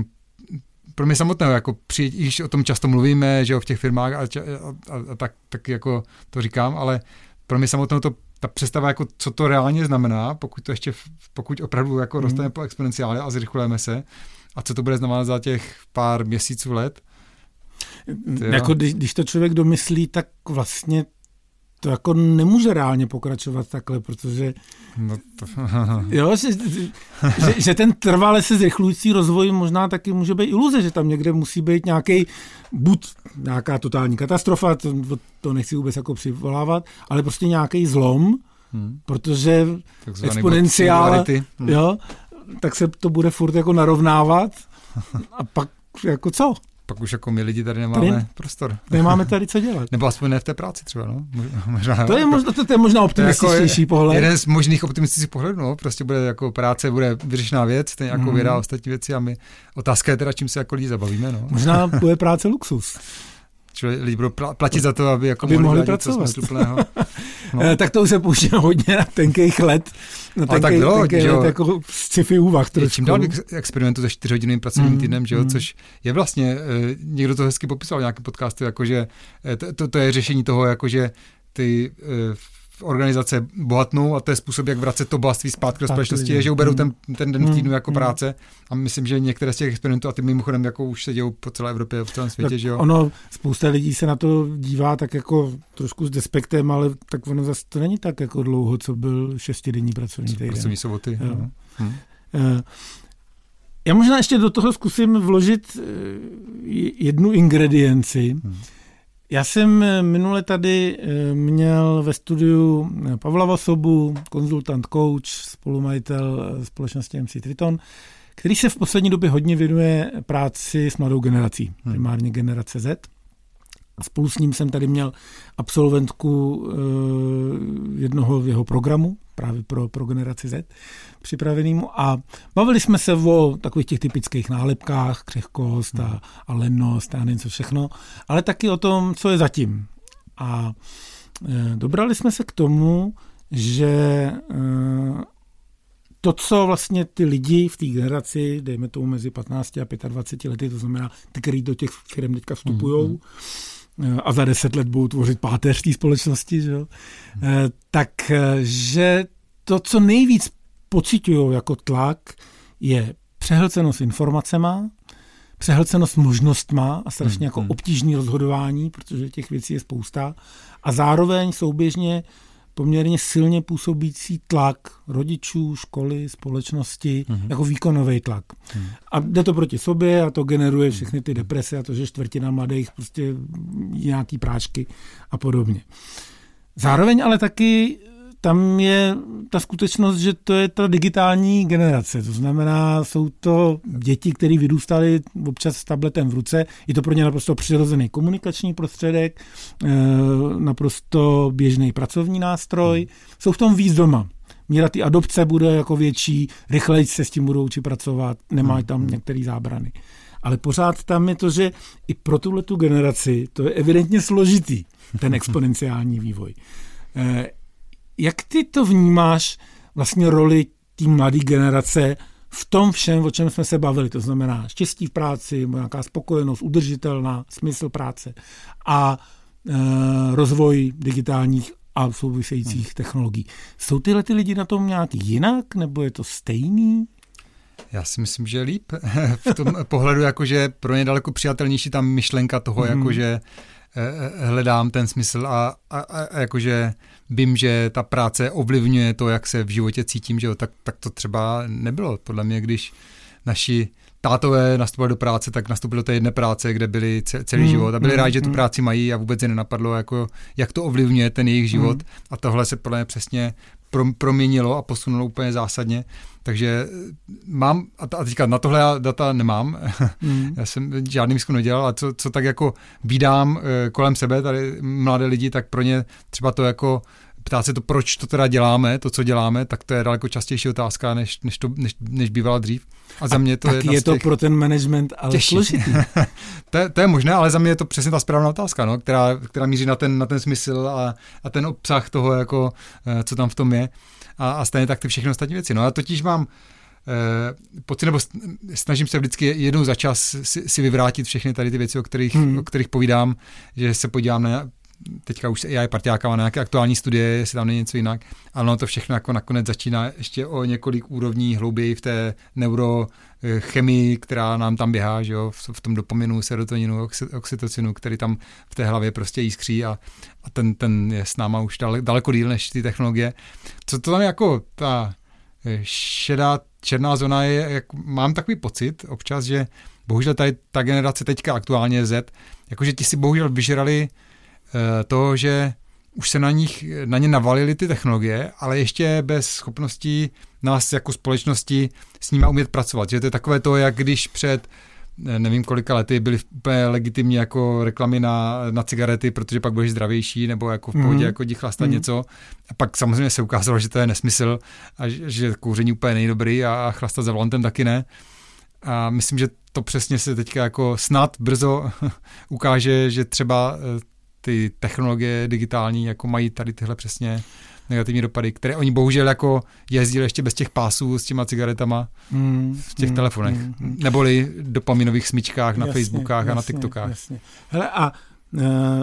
pro mě samotného, jako při, když o tom často mluvíme, že jo, v těch firmách a, a, a, a tak, tak jako to říkám, ale pro mě samotného to ta představa, jako co to reálně znamená, pokud to ještě, pokud opravdu jako rosteme mm. po exponenciále a zrychlujeme se, a co to bude znamenat za těch pár měsíců, let. Jako když, když to člověk domyslí, tak vlastně to jako nemůže reálně pokračovat takhle, protože no to... jo, že, že, že ten trvale se zrychlující rozvoj možná taky může být iluze, že tam někde musí být nějaký buď nějaká totální katastrofa, to, to nechci vůbec jako přivolávat, ale prostě nějaký zlom, hmm. protože takzvaný exponenciál, hmm. jo, tak se to bude furt jako narovnávat a pak jako co? Pak už jako my lidi tady nemáme tady prostor. Nemáme tady co dělat. Nebo aspoň ne v té práci třeba, no. Možná, to, je možná, to, to je možná optimističtější jako pohled. Jeden z možných optimistických pohledů, no. Prostě bude jako práce, bude vyřešená věc, stejně jako věda a ostatní věci a my, otázka je teda, čím se jako lidi zabavíme, no. Možná bude práce luxus. Čili lidi budou platit za to, aby, jako aby mohli, mohli pracovat. No. Tak to už se pouští hodně na tenkých let. Na tenkej, tak bylo, tenkej let jako sci-fi úvah trošku. Čím dál experimentu se čtyřhodinovým pracovním mm, týdnem, že jo, mm. což je vlastně, někdo to hezky popisal v nějakém podcastu, jakože to, to, to je řešení toho, jakože ty organizace bohatnou a to je způsob, jak vracet to bohatství zpátky do společnosti, je, že uberou ten, ten den v týdnu jako práce a myslím, že některé z těch experimentů a ty mimochodem jako už se dějou po celé Evropě, v celém světě, tak že jo. Ono, spousta lidí se na to dívá tak jako trošku s despektem, ale tak ono zase to není tak jako dlouho, co byl šestidenní pracovní týden. Pracovní soboty. No. Hm. Já možná ještě do toho zkusím vložit jednu ingredienci. Hm. Já jsem minule tady měl ve studiu Pavla Vosobu, konzultant, coach, spolumajitel společnosti M C Triton, který se v poslední době hodně věnuje práci s mladou generací, primárně generace Z. A spolu s ním jsem tady měl absolventku jednoho jeho programu, právě pro, pro generaci Z připravenýmu a bavili jsme se o takových těch typických nálepkách, křehkost a, a lennost a nevím co všechno, ale taky o tom, co je zatím. A e, dobrali jsme se k tomu, že e, to, co vlastně ty lidi v té generaci, dejme tomu mezi patnácti a dvaceti pěti lety, to znamená ty, kteří do těch firm teďka vstupujou mm-hmm. a za deset let budou tvořit páteř té společnosti, že? Mm-hmm. tak, že to, co nejvíc pociťují jako tlak, je přehlcenost informacema, přehlcenost možnostma a strašně hmm, jako hmm. obtížný rozhodování, protože těch věcí je spousta. A zároveň souběžně poměrně silně působící tlak rodičů, školy, společnosti, hmm. jako výkonový tlak. Hmm. A jde to proti sobě a to generuje všechny ty deprese a to, že čtvrtina mladých prostě nějaký prášky a podobně. Zároveň ale taky tam je ta skutečnost, že to je ta digitální generace. To znamená, jsou to děti, které vyrůstaly občas s tabletem v ruce. Je to pro ně naprosto přirozený komunikační prostředek, naprosto běžný pracovní nástroj. Jsou v tom víc doma. Míra ty adopce bude jako větší, rychleji se s tím budou učit pracovat, nemají tam některé zábrany. Ale pořád tam je to, že i pro tuhletu generaci to je evidentně složitý, ten exponenciální vývoj. Jak ty to vnímáš vlastně roli té mladé generace v tom všem, o čem jsme se bavili? To znamená štěstí v práci, nějaká spokojenost, udržitelná, smysl práce a e, rozvoj digitálních a souvisejících hmm. technologií. Jsou tyhle ty lidi na tom nějak jinak, nebo je to stejný? Já si myslím, že líp. V tom pohledu, jakože pro ně daleko přijatelnější ta myšlenka toho, hmm. jakože hledám ten smysl a, a, a jakože vím, že ta práce ovlivňuje to, jak se v životě cítím, že jo, tak, tak to třeba nebylo. Podle mě, když naši tátové nastupovali do práce, tak nastoupili do té jedné práce, kde byli celý mm, život a byli mm, rádi, že tu práci mají a vůbec je nenapadlo, jako, jak to ovlivňuje ten jejich život. Mm. A tohle se podle mě přesně proměnilo a posunulo úplně zásadně. Takže mám, a teďka na tohle já data nemám, mm. já jsem žádný výzkum nedělal, ale co, co tak jako vídám kolem sebe, tady mladé lidi, tak pro ně třeba to jako ptát se to, proč to teda děláme, to, co děláme, tak to je daleko častější otázka, než, než, to, než, než bývala dřív. A za mě to a je je to těch... pro ten management ale složitý. to, to je možné, ale za mě je to přesně ta správná otázka, no, která, která míří na ten, na ten smysl a, a ten obsah toho, jako, co tam v tom je. A, a stejně tak ty všechny ostatní věci. No, já totiž mám eh, pocit, nebo snažím se vždycky jednou za čas si, si vyvrátit všechny tady ty věci, o kterých, hmm. o kterých povídám, že se podívám na teďka už já je partiáka má nějaké aktuální studie, jestli tam není něco jinak, ale no to všechno jako nakonec začíná ještě o několik úrovní hlouběji v té neurochemii, která nám tam běhá, že jo, v tom dopaminu, serotoninu, oxytocinu, který tam v té hlavě prostě jiskří a, a ten, ten je s náma už dale, daleko díl než ty technologie. Co to tam je jako ta šedá, černá zóna je, jak, mám takový pocit občas, že bohužel tady ta generace teďka aktuálně Z, jakože ti si bohužel vyžrali to, že už se na nich, na ně navalily ty technologie, ale ještě bez schopností nás jako společnosti s nimi umět pracovat. Že to je takové to, jak když před nevím kolika lety byly úplně legitimní jako reklamy na, na cigarety, protože pak budeš zdravější, nebo jako v pohodě mm. jako jdi chlastat mm. něco. A pak samozřejmě se ukázalo, že to je nesmysl a že, že kouření úplně není dobrý a chlastat za volantem taky ne. A myslím, že to přesně se teďka jako snad brzo ukáže, že třeba ty technologie digitální jako mají tady tyhle přesně negativní dopady, které oni bohužel jako jezdili ještě bez těch pásů s těma cigaretama mm, v těch mm, telefonech. Mm, mm. Neboli dopaminových smyčkách na jasně, Facebookách jasně, a na TikTokách. Jasně. Hele, a uh,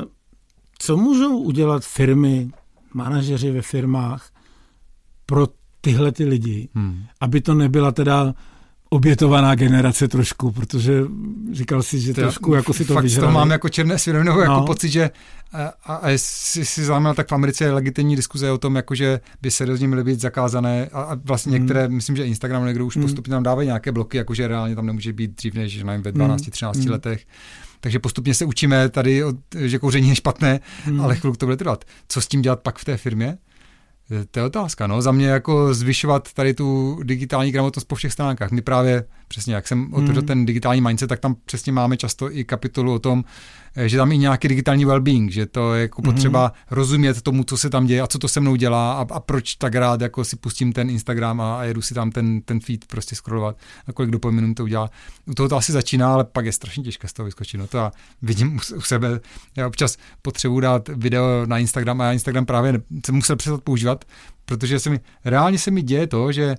co můžou udělat firmy, manažeři ve firmách pro tyhle ty lidi, hmm. aby to nebyla teda obětovaná generace trošku, protože říkal si, že to trošku jako si to vyžrali. Fakt to mám jako černé svědomí, no. jako pocit, že a, a jestli si znamená, tak v Americe je legitimní diskuze o tom, jako, že by seriózně měly být zakázané a, a vlastně mm. některé, myslím, že Instagram někdo už mm. postupně tam dávají nějaké bloky, jakože reálně tam nemůže být dřív než nevím, ve dvanácti třinácti mm. letech. Takže postupně se učíme tady, že kouření je špatné, mm. ale chvilku to bude trvat. Co s tím dělat pak v té firmě? To je otázka, no. Za mě jako zvyšovat tady tu digitální gramotnost po všech stránkách. My právě, přesně jak jsem otevřel mm. ten digitální mindset, tak tam přesně máme často i kapitolu o tom, že tam i nějaký digitální well-being, že to je jako potřeba mm. rozumět tomu, co se tam děje a co to se mnou dělá a, a proč tak rád jako si pustím ten Instagram a, a jedu si tam ten, ten feed prostě scrollovat a kolik dopominut to udělá. U toho to asi začíná, ale pak je strašně těžké z toho vyskočit. No to já vidím u sebe, já občas potřebuji dát video na Instagram a já Instagram právě jsem musel přestat používat, protože se mi, reálně se mi děje to, že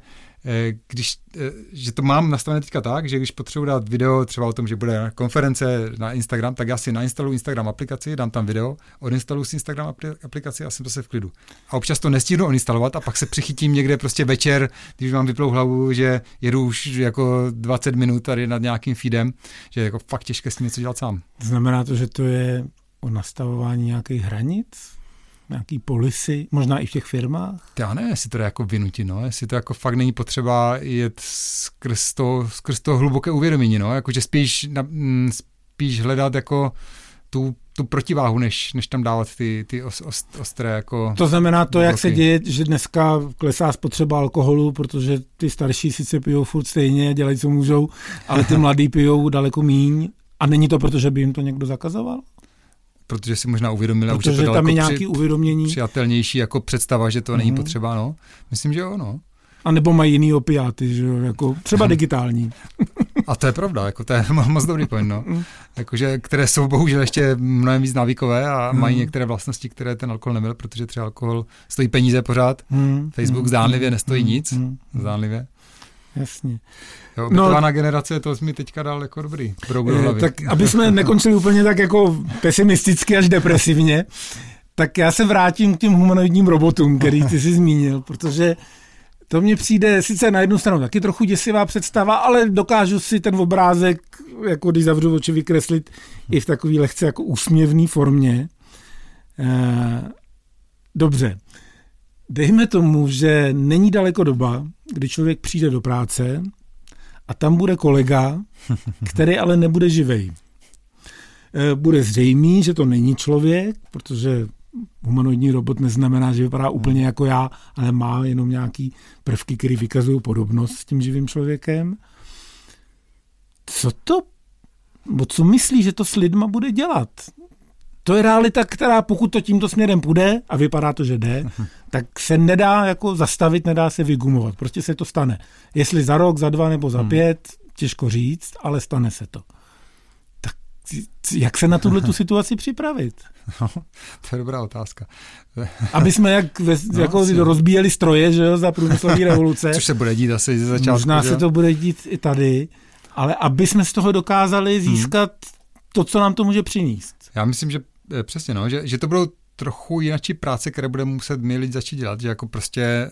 když, že to mám nastavené teďka tak, že když potřebuji dát video třeba o tom, že bude konference na Instagram, tak já si nainstaluji Instagram aplikaci, dám tam video, odinstaluji si Instagram aplikaci a jsem zase v klidu. A občas to nestihnu odinstalovat a pak se přichytím někde prostě večer, když mám vyplou hlavu, že jedu už jako dvacet minut tady nad nějakým feedem, že je jako fakt těžké s tím něco dělat sám. Znamená to, že to je o nastavování nějakých hranic? Nějaký policy, možná i v těch firmách? Já ne, jestli to je jako vynutit, no, jestli to jako fakt není potřeba jet skrz to, skrz to hluboké uvědomění, no, jakože spíš, spíš hledat jako tu, tu protiváhu, než, než tam dávat ty, ty os, os, ostré jako... To znamená to, bloky. Jak se děje, že dneska klesá spotřeba alkoholu, protože ty starší sice pijou furt stejně, dělají, co můžou, ale ty mladí pijou daleko míň a není to proto, že by jim to někdo zakazoval? Protože si možná uvědomili, protože že to tam je nějaký při, uvědomění. Přijatelnější jako představa, že to mm-hmm. není potřeba, no. Myslím, že jo, no. A nebo mají jiný opiáty, že jo, jako třeba digitální. A to je pravda, jako to je moc dobrý point, no. Jakože, které jsou bohužel ještě mnohem víc návykové a mm. mají některé vlastnosti, které ten alkohol neměl, protože třeba alkohol stojí peníze pořád. Mm. Facebook mm. zdánlivě nestojí mm. nic, mm. zdánlivě. Jasně. Jo, obětovaná no, generace, to jsi mi teďka dal jako dobrý. Je, tak aby jsme nekončili úplně tak jako pesimisticky až depresivně, tak já se vrátím k těm humanoidním robotům, který ty jsi zmínil, protože to mně přijde sice na jednu stranu taky trochu děsivá představa, ale dokážu si ten obrázek, jako když zavřu oči, vykreslit i v takový lehce jako úsměvný formě. Dobře. Dejme tomu, že není daleko doba, kdy člověk přijde do práce a tam bude kolega, který ale nebude živej. Bude zřejmý, že to není člověk, protože humanoidní robot neznamená, že vypadá úplně jako já, ale má jenom nějaký prvky, které vykazují podobnost s tím živým člověkem. Co to, bo co myslí, že to s lidma bude dělat? To je realita, která pokud to tímto směrem půjde, a vypadá to, že jde, tak se nedá jako zastavit, nedá se vygumovat. Prostě se to stane. Jestli za rok, za dva nebo za pět, těžko říct, ale stane se to. Tak jak se na tuhle tu situaci připravit? No, to je dobrá otázka. Aby jsme jak, ve, no, jako rozbíjeli stroje, že jo, za průmyslové revoluce. Což se bude dít asi ze začátku. Možná se to bude dít i tady, ale aby jsme z toho dokázali získat hmm. to, co nám to může přinést. Já myslím, že přesně, no, že, že to budou trochu jinačí práce, které budeme muset my lidi začít dělat, že jako prostě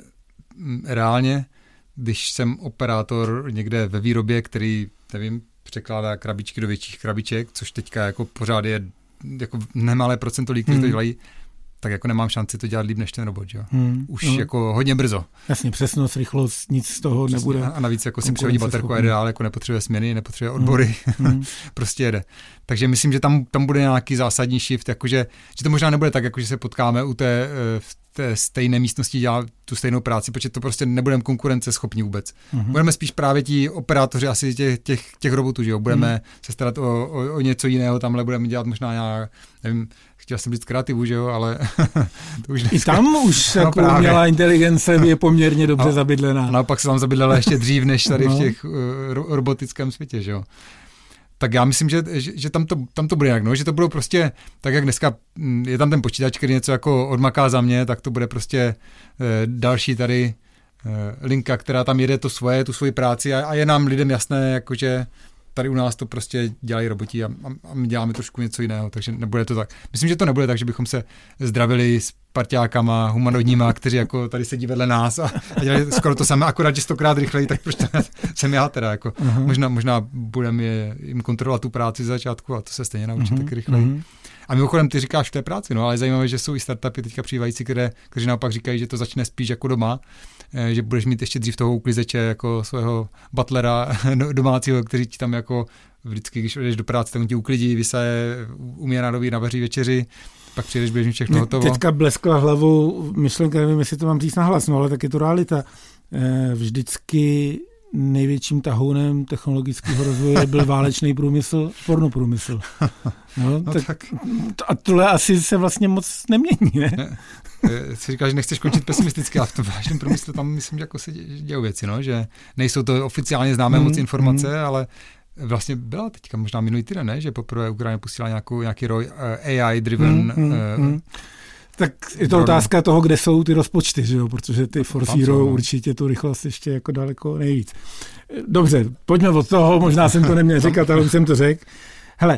reálně, když jsem operátor někde ve výrobě, který, nevím, překládá krabičky do větších krabiček, což teďka jako pořád je jako nemalé procento lidí, kteří hmm. to dělají, tak jako nemám šanci to dělat líp než ten robot, jo. Hmm. Už no. jako hodně brzo. Jasně, přesnost, rychlost, nic z toho přesně, nebude. A navíc jako si přehodí baterku a jede dál, jako nepotřebuje směny, nepotřebuje odbory, hmm. prostě jede. Takže myslím, že tam, tam bude nějaký zásadní shift, jakože, že to možná nebude tak, jako že se potkáme u té, v té stejné místnosti dělat tu stejnou práci, protože to prostě nebudeme konkurenceschopní vůbec. Hmm. Budeme spíš právě ti operátoři asi těch, těch, těch robotů, že jo. Budeme hmm. se starat o, o, o něco jiného, tamhle budeme dělat možná nějak, nevím, chtěl jsem říct kreativu, že jo, ale to už dneska... I tam už jako no umělá inteligence je poměrně dobře no, zabydlená. Naopak se tam zabydlela ještě dřív, než tady no. v těch uh, robotickém světě, že jo. Tak já myslím, že, že, že tam, to, tam to bude jinak, no, že to budou prostě, tak jak dneska je tam ten počítač, který něco jako odmaká za mě, tak to bude prostě eh, další tady eh, linka, která tam jede to svoje, tu svoji práci a, a je nám lidem jasné, jakože tady u nás to prostě dělají roboti a, a my děláme trošku něco jiného, takže nebude to tak. Myslím, že to nebude tak, že bychom se zdravili s parťákama humanoidníma, kteří jako tady sedí vedle nás a, a dělají skoro to samé, akorát, že stokrát rychleji, tak proč to jsem já teda, jako uh-huh. možná, možná budeme je, jim kontrolovat tu práci z začátku a to se stejně naučí uh-huh. taky rychleji. Uh-huh. A mimochodem ty říkáš v té práci, no, ale je zajímavé, že jsou i startupy teďka přijívající, které, kteří naopak říkají, že to začne spíš jako doma, že budeš mít ještě dřív toho uklizeče jako svého butlera domácího, který ti tam jako vždycky, když jdeš do práce, tak on ti uklidí, vysaje, umí nádobí, navaří večeři, pak přijdeš, budeš mít všechno hotovo. Teďka bleskla hlavou myšlenka, nevím, jestli to mám říct nahlas, no, ale tak je to realita. Vždycky největším tahounem technologického rozvoje byl válečný průmysl, pornoprůmysl. No, no, tak, tak. A tohle asi se vlastně moc nemění, ne? ne. Si říkáš, že nechceš končit pesimisticky, ale v tom vážném průmyslu tam myslím, že jako se dějou věci, no? Že nejsou to oficiálně známé mm, moc informace, mm. ale vlastně byla teďka možná minulý týden, ne? Že poprvé Ukrajina pustila nějakou, nějaký roj A I-driven... Mm, mm, uh, mm. Tak je to otázka toho, kde jsou ty rozpočty, že jo? Protože ty Force Hero určitě tu rychlost ještě jako daleko nejvíc. Dobře, pojďme od toho, možná jsem to neměl říkat, ale už jsem to řekl. Hele,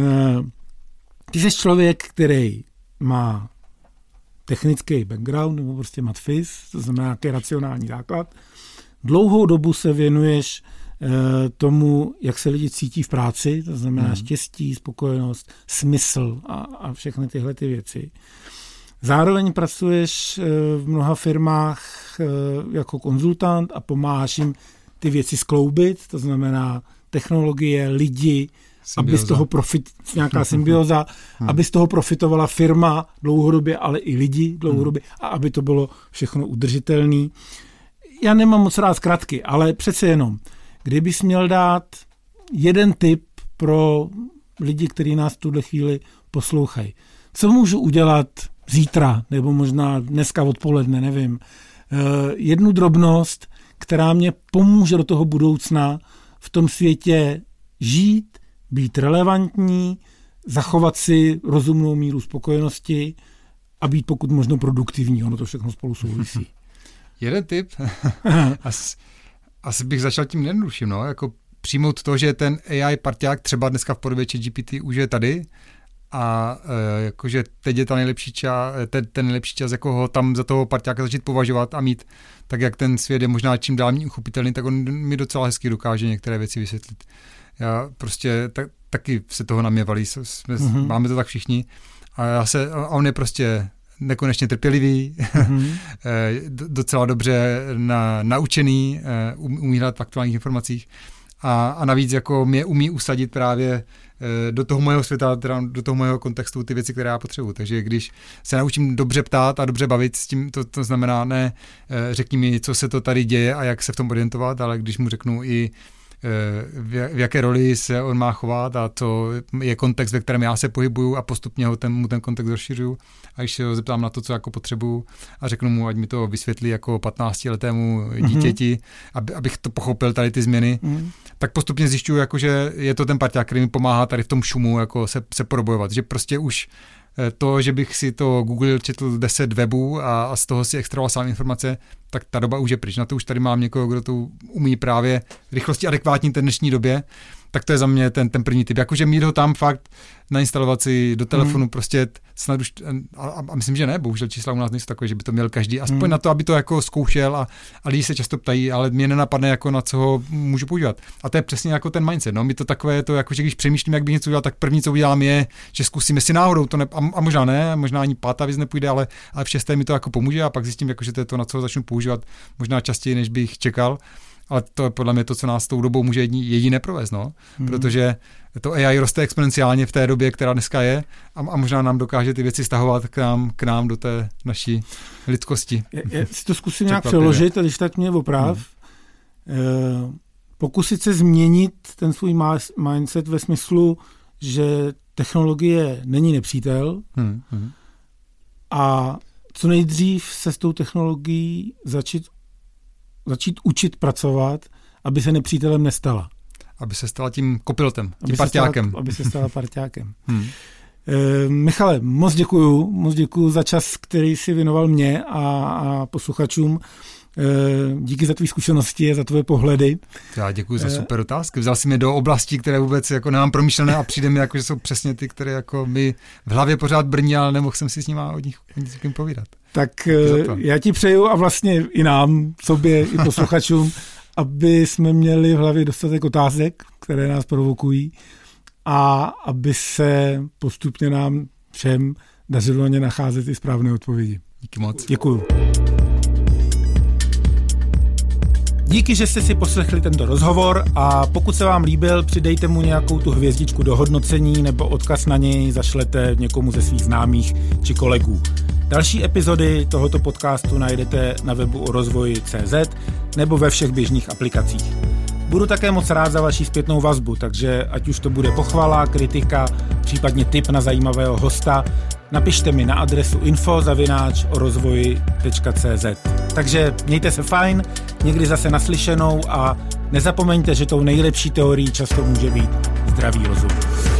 ty jsi člověk, který má technický background, nebo prostě matfiz, to znamená nějaký racionální základ. Dlouhou dobu se věnuješ tomu, jak se lidi cítí v práci, to znamená hmm. štěstí, spokojenost, smysl a, a všechny tyhle ty věci. Zároveň pracuješ v mnoha firmách jako konzultant a pomáháš jim ty věci skloubit, to znamená technologie, lidi, symbioza. Aby z toho profit, nějaká symbioza, hmm. aby z toho profitovala firma dlouhodobě, ale i lidi dlouhodobě a aby to bylo všechno udržitelné. Já nemám moc rád zkratky, ale přece jenom, kdybys měl dát jeden tip pro lidi, kteří nás v tuhle chvíli poslouchají. Co můžu udělat zítra, nebo možná dneska odpoledne, nevím. Jednu drobnost, která mě pomůže do toho budoucna v tom světě žít, být relevantní, zachovat si rozumnou míru spokojenosti a být pokud možno produktivní. Ono to všechno spolu souvisí. Jeden tip? As, asi bych začal tím nejjednodušším, no, jako přijmout to, že ten A I parťák třeba dneska v podobě ChatGPT už je tady a e, jakože teď je ta nejlepší čas, ten, ten nejlepší čas, jako ho tam za toho parťáka začít považovat a mít, tak jak ten svět je možná čím dál méně uchopitelný, tak on mi docela hezky dokáže některé věci vysvětlit. Já prostě tak, taky se toho na mě valí, jsme, mm-hmm. máme to tak všichni a, já se, a on je prostě nekonečně trpělivý, mm-hmm. docela dobře na, naučený, umí hledat v aktuálních informacích a, a navíc jako mě umí usadit právě do toho mého světa, teda do toho mého kontextu ty věci, které já potřebuji. Takže když se naučím dobře ptát a dobře bavit s tím, to, to znamená ne řekni mi, co se to tady děje a jak se v tom orientovat, ale když mu řeknu i v jaké roli se on má chovat a co je kontext, ve kterém já se pohybuju a postupně ho ten, mu ten kontext rozšiřuju a když se ho zeptám na to, co jako potřebuju a řeknu mu, ať mi to vysvětlí jako patnáctiletému dítěti, mm-hmm. abych to pochopil tady ty změny, mm-hmm. tak postupně zjišťuju, jako, že je to ten parťák, který mi pomáhá tady v tom šumu jako se, se probojovat, že prostě už to, že bych si to Google četl deset webů a, a z toho si extrahoval sám informace, tak ta doba už je pryč. Na to už tady mám někoho, kdo to umí právě rychlosti adekvátní té dnešní době, tak to je za mě ten, ten první typ. Jakože mít ho tam fakt nainstalovat si do telefonu, mm. prostě snad už, a, a myslím, že ne, bohužel čísla u nás nejsou takové, že by to měl každý, aspoň mm. na to, aby to jako zkoušel a, a lidi se často ptají, ale mě nenapadne, jako na co ho můžu používat. A to je přesně jako ten mindset, no, mi to takové, to jako, že když přemýšlím, jak bych něco udělal, tak první, co udělám, je, že zkusím, jestli náhodou to ne, a, a možná ne, možná ani pátá věc nepůjde, ale, ale v šesté mi to jako pomůže a pak zjistím, jako, že to je to, na co ho začnu používat, možná častěji, než bych čekal. Ale to je podle mě to, co nás s tou dobou může jediné provést, no? Hmm. Protože to A I roste exponenciálně v té době, která dneska je a, a možná nám dokáže ty věci stahovat k nám, k nám do té naší lidskosti. Já, já si to zkusím nějak přeložit, a když tak mě oprav. Hmm. E, pokusit se změnit ten svůj mindset ve smyslu, že technologie není nepřítel hmm. Hmm. a co nejdřív se s tou technologií začít začít učit pracovat, aby se nepřítelem nestala. Aby se stala tím kopilotem, tím aby parťákem. Se stala, aby se stala parťákem. hmm. e, Michale, moc děkuju, moc děkuju za čas, který jsi věnoval mě a, a posluchačům. E, díky za tvý zkušenosti a za tvoje pohledy. Já děkuji za super otázky. Vzal si mě do oblastí, které vůbec jako nemám promyšlené a přijde mi, jako, že jsou přesně ty, které jako mi v hlavě pořád brní, ale nemohl jsem si s nimi o nich nikým povídat. Tak já ti přeju a vlastně i nám, sobě, i posluchačům, aby jsme měli v hlavě dostatek otázek, které nás provokují a aby se postupně nám všem dařilo na ně nacházet i správné odpovědi. Díky moc. Děkuju. Díky, že jste si poslechli tento rozhovor a pokud se vám líbil, přidejte mu nějakou tu hvězdičku do hodnocení nebo odkaz na něj zašlete někomu ze svých známých či kolegů. Další epizody tohoto podcastu najdete na webu o rozvoji tečka cé zet nebo ve všech běžných aplikacích. Budu také moc rád za vaši zpětnou vazbu, takže ať už to bude pochvala, kritika, případně tip na zajímavého hosta, napište mi na adresu info zavináč o rozvoji tečka cé zet. Takže mějte se fajn, někdy zase naslyšenou a nezapomeňte, že tou nejlepší teorií často může být zdravý rozum.